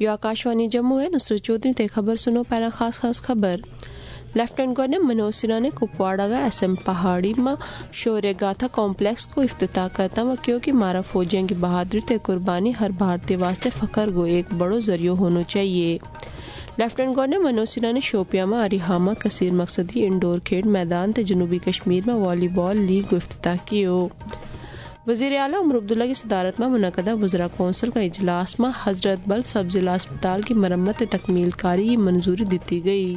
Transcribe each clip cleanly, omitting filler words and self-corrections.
यो आकाशवाणी जम्मू है। नुसरत चौधरी ते खबर सुनो। पहला खास खबर। लेफ्टिनेंट गवर्नर मनोज सिन्हा ने कुपवाड़ा का SM पहाड़ी में शौर्य गाथा कॉम्प्लेक्स को इफ्तिताह करता हुआ क्योंकि मारा फौजियों की बहादुरी ते कुर्बानी हर भारतीय वास्ते फखर को एक बड़ो जरियो होना चाहिए। लेफ्टिनेंट गवर्नर मनोज सिन्हा ने शोपियां में अरिहामा कसीर मकसदी इंडोर खेड मैदान ते जनूबी कश्मीर में वॉलीबॉल लीग को इफ्तिताह कियो। वज़ीर आला उमर अब्दुल्ला की सदारत में मुनक़दा वज़रा कौंसिल का इजलास में हजरत बल सब जिला अस्पताल की मरम्मत तकमील कारी की मंजूरी दी गई।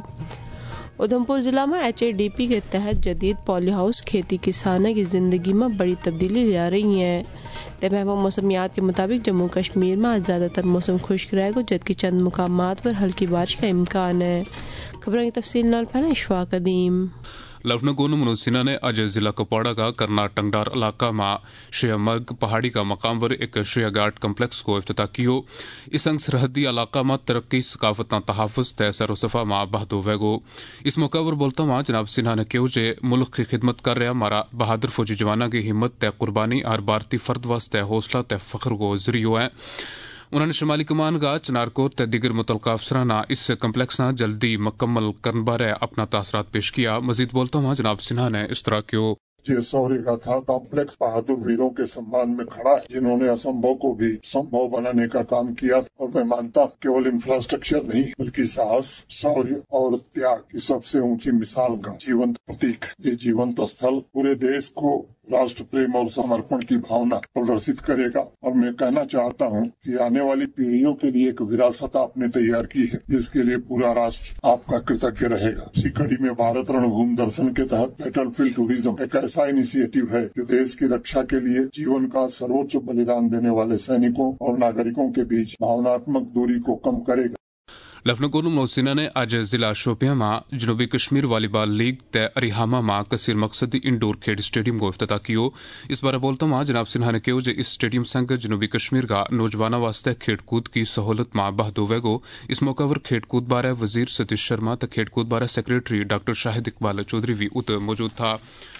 उधमपुर जिला में HADP के तहत जदीद पॉली हाउस खेती किसानों की जिंदगी में बड़ी तब्दीली ला रही है। महकमा मौसमियात के मुताबिक जम्मू कश्मीर में आज ज़्यादातर मौसम खुश्क रहेगा जबकि चंद मुकामात पर हल्की बारिश का इम्कान है। खबरों की तफसील नाल पहले इशफाक अदीम। लेफ्टिनेंट गवर्नर मनोज सिन्हा ने आज जिला कुपवाड़ा का करना टंगडार इलाका में शियामर्ग पहाड़ी का मकाम पर एक शिया गार्ड कम्प्लेक्स को इफ्तिताह कियो। इस अंग सरहदी इलाका में तरक्की सकाफत तहफ़ुज़ ते सरोसफा में बहदो वेगो। इस मौके पर बोलता हुआ जनाब सिन्हा ने कहो जे मुल्क की खिदमत कर रहा मारा बहादुर फौजी जवाना की हिम्मत ते कुर्बानी और भारतीय फर्द वास्ते हौसला ते फख्र को जरियो है। उन्होंने शुमाली कमान का चनारकोट ते दिगर मुतलका अफसराना इस कम्प्लेक्स ना जल्दी मुकम्मल करने बारे अपना तासरात पेश किया। मजीद बोलता हुआ जनाब सिन्हा ने इस तरह क्यों शौर्य गाथा कॉम्प्लेक्स बहादुर वीरों के सम्मान में खड़ा है जिन्होंने असंभव को भी संभव बनाने का काम किया। और मैं मानता केवल इंफ्रास्ट्रक्चर नहीं बल्कि साहस शौर्य और त्याग की सबसे ऊंची मिसाल का जीवंत प्रतीक। ये जीवंत स्थल पूरे देश को राष्ट्र प्रेम और समर्पण की भावना प्रदर्शित करेगा। और मैं कहना चाहता हूँ कि आने वाली पीढ़ियों के लिए एक विरासत आपने तैयार की है जिसके लिए पूरा राष्ट्र आपका कृतज्ञ रहेगा। इसी कड़ी में भारत रणभूमि दर्शन के तहत बैटलफील्ड टूरिज्म एक ऐसा इनिशिएटिव है जो देश की रक्षा के लिए जीवन का सर्वोच्च बलिदान देने वाले सैनिकों और नागरिकों के बीच भावनात्मक दूरी को कम करेगा। लेफ्टिनेंट गवर्नर मनोज सिन्हा ने आज जिला शोपियां में जनूबी कश्मीर वॉलीबॉल लीग ते अरिहामा में कसीर मकसदी इंडोर खेड स्टेडियम को इफ्तिताह कियो। इस बारे बोलता हुआ जनाब सिन्हा ने कहो इस स्टेडियम संग जनूबी कश्मीर का नौजवानों वास्ते खेड कूद की सहूलत में बहदो वेगो। इस मौके पर खेड कूद बारे वजीर सतीश शर्मा ते खेड कूद बारे सेक्रेटरी डॉक्टर शाहिद इकबाल चौधरी भी उत मौजूद था।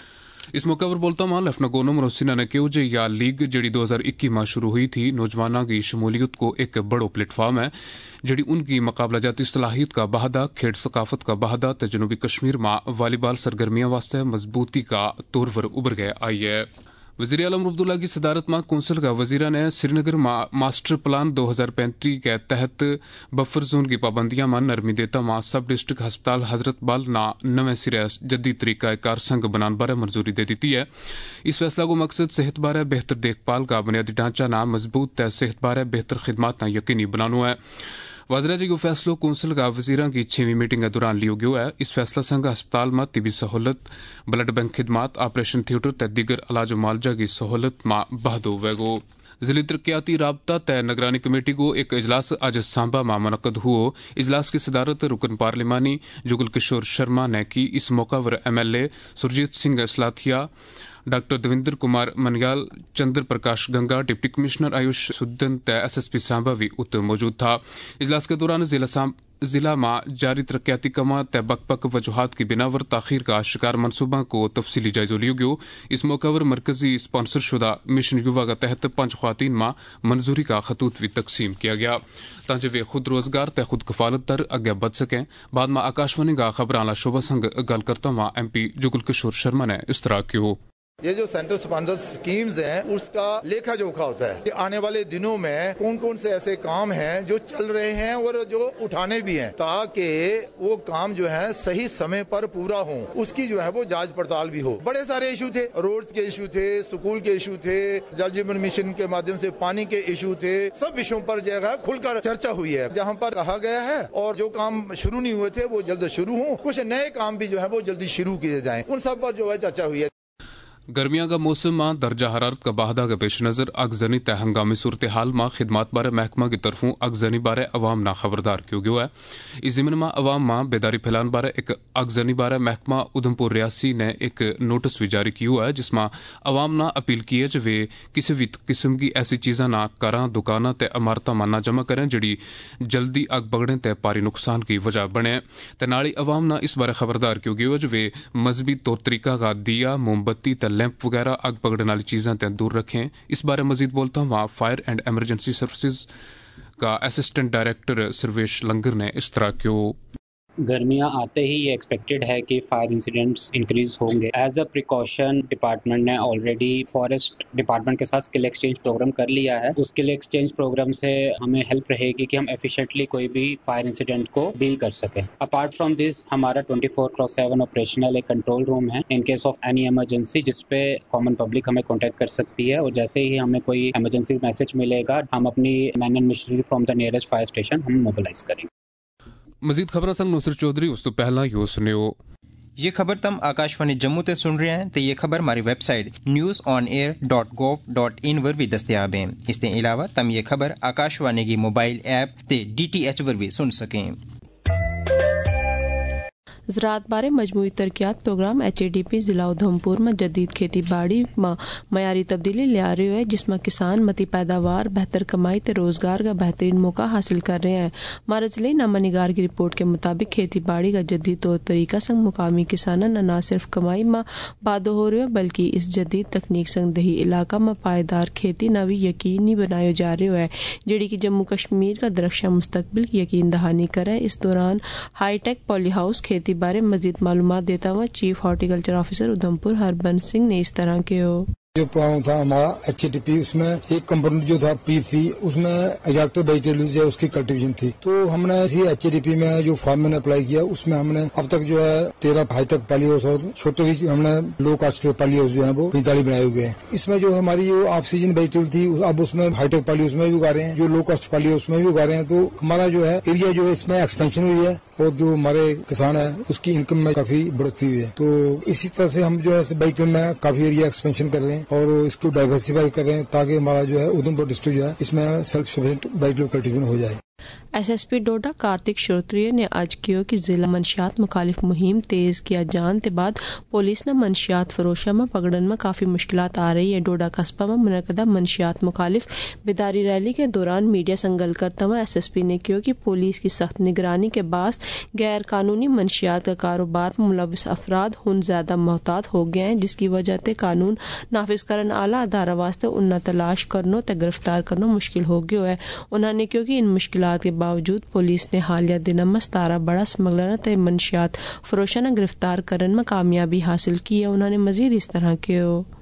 इस मौके पर बोलता हुआ लेफ्टिनेंट गवर्नर मनोज सिन्हा ने कहो जे यह लीग जड़ी 2021 में शुरू हुई थी नौजवानों की शमूलियत को एक बड़ो प्लेटफॉर्म है जड़ी उनकी मुकाबला जाती सलाहियत का बहादा खेड सकाफत का बहादा ते जनूबी कश्मीर में वॉलीबॉल सरगर्मियों वास्ते मजबूती का तौर पर उभर गया आई है। वज़ीर आला उमर अब्दुल्ला की सदारत में कौंसिल का वज़ीरा ने श्रीनगर मास्टर प्लान 2035 के तहत बफर जोन की पाबंदियां में नरमी देता मां सब डिस्ट्रिक्ट हस्पताल हजरत बल ना नवे सिरे जदीद तरीका कार संग बनाने बारे मंजूरी दे दी है। इस फैसला को मकसद सेहत बारे बेहतर देखभाल का बुनियादी ढांचा ना मजबूत तय सेहत बारे बेहतर खिदमात ना यकीनी बनाना है। वाजरा जी को फैसलो कौंसिल का वजीरा की 6वीं मीटिंग के दौरान लियो गयो है। इस फैसला संग अस्पताल में तिबी सहूलत ब्लड बैंक खिदमात ऑपरेशन थिएटर ते दिगर इलाज मालजा की सहूलत में बहदो वेगो। जिले तरक्याती राबता तय निगरानी कमेटी को एक इजलास आज सांबा में मुनक्कद हुआ। इजलास की सदारत रुकन पार्लिमानी जुगल किशोर शर्मा ने की। इस मौका पर MLA Surjeet Singh Slathia doctor Devender Kumar Manyal Chander Prakash Ganga deputy commissioner Ayush Sudan ते SSP सांबा भी उत मौजूद था। इजलास के दौरान जिला में जारी तरक्याती कमा ते बक वजूहात की बिनावर ताखीर का शिकार मनसूबा को तफसीली जायजा लिया गयो। इस मौके पर मरकजी स्पॉन्सर शुदा मिशन युवा के तहत 5 ख्वातीन में मंजूरी का खतूत भी तकसीम किया गया ताकि वे खुद रोजगार ते खुद कफालत दर आगे बढ़ सकें। बाद में आकाशवाणी का खबर आला शोभा संग गल करता हुआ MP जुगल किशोर शर्मा ने इस तरह क्यों ये जो सेंट्रल स्पॉन्सर स्कीम्स हैं उसका लेखा जोखा होता है कि आने वाले दिनों में कौन कौन से ऐसे काम हैं जो चल रहे हैं और जो उठाने भी हैं ताकि वो काम जो है सही समय पर पूरा हो उसकी जो है वो जांच पड़ताल भी हो। बड़े सारे इशू थे, रोड्स के इशू थे, स्कूल के इशू थे, जल जीवन मिशन के माध्यम से पानी के इशू थे। सब विषयों पर जो है खुलकर चर्चा हुई है। जहाँ पर कहा गया है और जो काम शुरू नहीं हुए थे वो जल्द शुरू हो, कुछ नए काम भी जो है वो जल्दी शुरू किए जाएं, उन सब पर जो है चर्चा हुई है। गर्मियां का मौसम में दर्जा हरारत का बाहदा के पेश नजर अगजनी तय हंगामी सूरत हाल में खिदमात बारे महकमा की तरफों अगजनी बारे अवाम ना खबरदार क्यों गयो है। इस जिमन में अवाम में बेदारी फैलाने बारे एक अगजनी बारे महकमा उधमपुर रियासी ने एक नोटिस भी जारी किया है जिसमें अवाम ना अपील की है वे किसी भी किस्म की ऐसी चीज़ा ना करा दुकाना ते इमारत ना जमा करें जड़ी जल्दी अग बगड़े ते पारी नुकसान की वजह बने। ते नाली अवाम ना इस बारे खबरदार क्यों गयो है वे मजहबी तौर तरीका का दिया मोमबत्ती लैंप वगैरह आग पकड़ने वाली चीजें दूर रखें। इस बारे मजीद बोलता हूँ फायर एंड एमरजेंसी सर्विसेज کا اسسٹنٹ ڈائریکٹر سرویش لنگر نے اس طرح کیوں گرمیاں آتے ہی یہ ایکسپیکٹڈ ہے کہ فائر انسیڈنٹس انکریز ہوں گے. ایز اے پریکاشن ڈپارٹمنٹ نے آلریڈی فارسٹ ڈپارٹمنٹ کے ساتھ اسکل ایکسچینج پروگرام کر لیا ہے. اس اسکل ایکسچینج پروگرام سے ہمیں ہیلپ رہے گی کہ ہم ایفیشینٹلی کوئی بھی فائر انسیڈنٹ کو ڈیل کر سکیں. اپارٹ فرام دس ہمارا 24/7 آپریشنل ایک کنٹرول روم ہے in case of any emergency, جس پہ کامن پبلک ہمیں کانٹیکٹ کر سکتی ہے, اور جیسے ہی ہمیں کوئی ایمرجنسی میسج ملے گا ہم اپنی men and machinery from the nearest fire station ہم موبلائز کریں گے. مزید خبر سنگ نصر چودھری اس تو پہلا یو سنو. یہ خبر تم آکاشوانی جموں تے سن رہے ہیں تو یہ خبر ہماری ویب سائٹ news.on-air.gov.in پر بھی دستیاب ہے. اس کے علاوہ تم یہ خبر آکاشوانی کی موبائل ایپ تے DTH پر بھی سن سکیں. زراعت بارے مجموعی ترقیات پروگرام HADP ضلع ادھمپور میں جدید کھیتی باڑی میں معیاری تبدیلی لیا رہے ہے, جس میں کسان متی پیداوار, بہتر کمائی تے روزگار کا بہترین موقع حاصل کر رہے ہیں. ہمارے ضلع نامہ نگار کی رپورٹ کے مطابق کھیتی باڑی کا جدید طور طریقہ سنگ مقامی کسانوں نہ صرف کمائی میں بادو ہو رہے ہیں بلکہ اس جدید تکنیک سنگ دیہی علاقہ میں پائیدار کھیتی نہ بھی یقینی بنایا جا رہے ہے, جڑی کہ جموں کشمیر کا درخشاں مستقبل کی یقین دہانی کرے. اس دوران ہائی ٹیک پولی ہاؤس کھیتی بارے مزید معلومات دیتا ہوا chief horticulture officer Udhampur Harbans Singh نے اس طرح کے جو پروگرام تھا ہمارا HADP, اس میں ایک کمپوننٹ جو تھا پی تھی, اس میں ایجاکٹو ویجیٹیبلز ہے اس کی کلٹیویشن تھی. تو ہم نے اسی HADP میں جو فارمر نے اپلائی کیا اس میں ہم نے اب تک جو ہے 13 ہائی تک پالی ہاؤس اور چھوٹے ہم نے لو کاسٹ کے پالی ہاؤس جو ہے وہ 45 بنائے ہوئے ہیں. اس میں جو ہماری جو آف سیزن ویجیٹیبل تھی اب اس میں ہائی ٹیک پالی ہاؤس میں بھی اگا رہے ہیں, جو لو کاسٹ پالی ہاؤس میں بھی اگا رہے ہیں. تو ہمارا جو ہے ایریا جو ہے اس میں ایکسپینشن ہوئی ہے اور جو ہمارے کسان ہے اس کی انکم میں کافی بڑھوتری ہوئی ہے. تو اسی طرح سے ہم جو ہے ویجیٹیبل میں کافی ایریا ایکسپینشن کر رہے ہیں اور اس کو ڈائیورسفائی کریں تاکہ ہمارا جو ہے ادھمپور ڈسٹرکٹ جو ہے اس میں سیلف سفیشینٹ ویجیٹیبل کلٹیویشن ہو جائے. SSP ڈوڈا کارتک شروتریہ نے آج کیو کہ ضلع منشیات مخالف مہم تیز کیا جان کے بعد پولیس نے منشیات فروشوں میں پکڑن میں کافی مشکلات آ رہی ہے. ڈوڈا قصبہ میں منعقدہ منشیات مخالف بیداری ریلی کے دوران میڈیا سے گل کرتا ہوا SSP نے کیو کہ پولیس کی سخت نگرانی کے باعث غیر قانونی منشیات کا کاروبار میں ملوث افراد ہن زیادہ محتاط ہو گئے ہیں, جس کی وجہ سے قانون نافذ کرن اعلیٰ ادارہ واسطے انہیں تلاش کرنو تے گرفتار کرنا مشکل ہو گیا ہے. انہوں نے کیوں کہ ان مشکلات کے باوجود پولیس نے حالیہ دنوں میں 17 بڑا اسمگلر تے منشیات فروشوں نے گرفتار کرنے میں کامیابی حاصل کی ہے. انہوں نے مزید اس طرح کے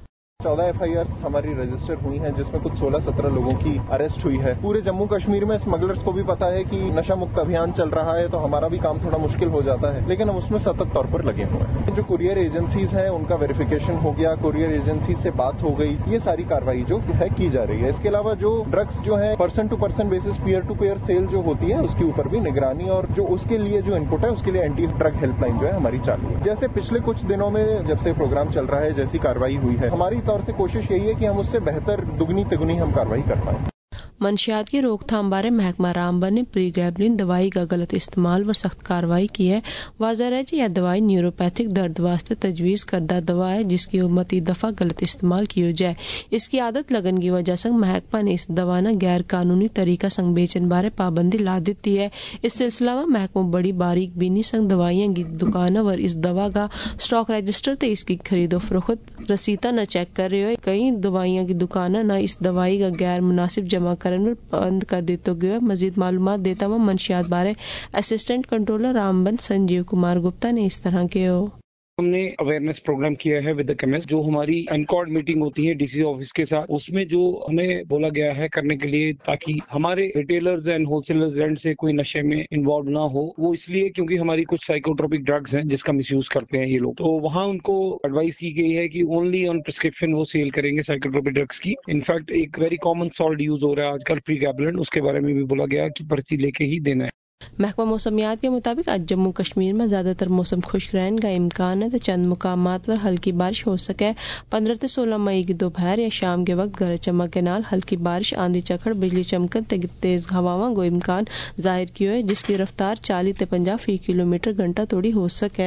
14 FIRs ہماری رجسٹر ہوئی ہیں جس میں کچھ 16-17 لوگوں کی اریسٹ ہوئی ہے. پورے جموں کشمیر میں اسمگلرز کو بھی پتا ہے کہ نشہ مکت ابھیان چل رہا ہے, تو ہمارا بھی کام تھوڑا مشکل ہو جاتا ہے, لیکن ہم اس میں سطت طور پر لگے ہوئے ہیں. جو کوریئر ایجنسیز ہیں ان کا ویریفیکیشن ہو گیا, کوریئر ایجنسیز سے بات ہو گئی, یہ ساری کاروائی جو ہے کی جا رہی ہے. اس کے علاوہ جو ڈرگس جو ہے person to person basis peer to peer sale جو ہوتی ہے اس کے اوپر بھی نگرانی اور جو اس کے لیے جو انپٹ ہے اس کے لیے اینٹی ڈرگ ہیلپ لائن جو ہے ہماری چالو ہے. جیسے پچھلے کچھ دنوں میں جب سے پروگرام چل رہا ہے جیسی کاروائی ہوئی ہے, ہماری طور سے کوشش یہی ہے کہ ہم اس سے بہتر دگنی تگنی ہم کاروائی کر پائیں. منشیات کی روک تھام بارے محکمہ رامبن نے پری گریبلین دوائی کا غلط استعمال پر سخت کارروائی کی ہے. واضح ہے کہ یہ دوائی نیوروپیتھک درد واسطے تجویز کردہ دوا ہے جس کی امتی دفعہ غلط استعمال کی جائے. اس کی عادت لگن کی وجہ سے محکمہ نے اس دوا نہ غیر قانونی طریقہ سنگ بیچن بارے پابندی لا دیتی ہے. اس سلسلہ میں محکمہ بڑی باریک بینی سنگ دوائیاں کی دکانوں پر اس دوا کا اسٹاک رجسٹر تے اس کی خرید و فروخت رسیدہ نہ چیک کر رہے ہوئے. کئی دوائیاں کی دکانیں نہ اس دوائی کا غیر مناسب جمع کرنے بند کر دیتا گیا. مزید معلومات دیتا ہوا منشیات بارے اسسٹنٹ کنٹرولر رامبن سنجیو کمار گپتا نے اس طرح کے ہم نے اویئرنیس پروگرام کیا ہے ود دا کیمسٹ. جو ہماری انکارڈ میٹنگ ہوتی ہے ڈی سی آفس کے ساتھ, اس میں جو ہمیں بولا گیا ہے کرنے کے لیے تاکہ ہمارے retailers and wholesalers and سے کوئی نشے میں انوالو نہ ہو. وہ اس لیے کیونکہ ہماری کچھ سائیکوٹروپک ڈرگز ہیں جس کا مس یوز کرتے ہیں یہ لوگ. تو وہاں ان کو ایڈوائز کی گئی ہے کہ اونلی آن پرسکرپشن وہ سیل کریں گے سائیکوٹروپک ڈرگز کی. انفیکٹ ایک ویری کامن سالٹ یوز ہو رہا ہے آج کل پری گیبلن, اس کے بارے میں بھی بولا گیا کہ پرچی لے کے ہی دینا ہے. محکمہ موسمیات کے مطابق آج جموں کشمیر میں زیادہ تر موسم خشک رہنے کا امکان ہے تو چند مقامات پر ہلکی بارش ہو سکے. 15 سے 16 مئی کی دوپہر یا شام کے وقت گرج چمک کے نال ہلکی بارش, آندھی چکھڑ, بجلی چمکن تیز ہواواں کو امکان ظاہر کیے ہے جس کی رفتار 40 سے 50 فی کلومیٹر گھنٹہ توڑی ہو سکے.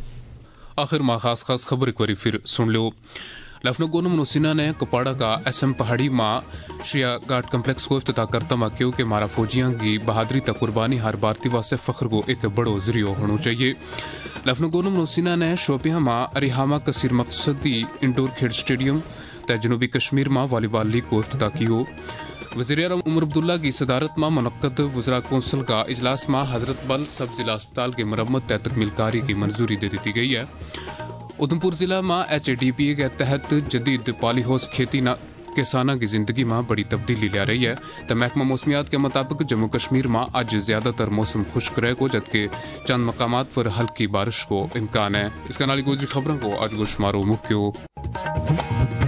آخر میں خاص خبر ایک بار پھر سن لو. لیفٹنٹ گورنر منوج سنہا نے کپواڑہ کا SM پہاڑی ماں شیا گھاٹ کمپلیکس کو افتتاح کرتا ہوا کیوں کہ ہمارا فوجیاں کی بہادری تک قربانی ہر بھارتی واسطے فخر کو ایک بڑو ذریعہ ہونا چاہیے. لیفٹنٹ گورنر منوج سنہا نے شوپیاں ماں اریحامہ کثیر مقصدی انڈور کھیڈ اسٹیڈیم تے جنوبی کشمیر ماں والی بال لیگ کو افتتاح کیو. वज़ीर आज़म उमर अब्दुल्ला की सदारत में मुनक्कद वज़रा कौंसिल का इजलास में हजरत बल सब जिला अस्पताल की मरम्मत तय तकमीलकारी की मंजूरी दे दी गई है। उधमपुर जिला में HADP के तहत जदीद पॉली हाउस खेती किसाना की जिंदगी में बड़ी तब्दीली ला रही है। तो महकमा मौसमियात के मुताबिक जम्मू कश्मीर में आज ज्यादातर मौसम खुश्क रहेगा, जबकि चंद मकामात पर हल्की बारिश को इम्कान है। इसका नाली गुजरी खबरों को आज गुशमारो मुख्य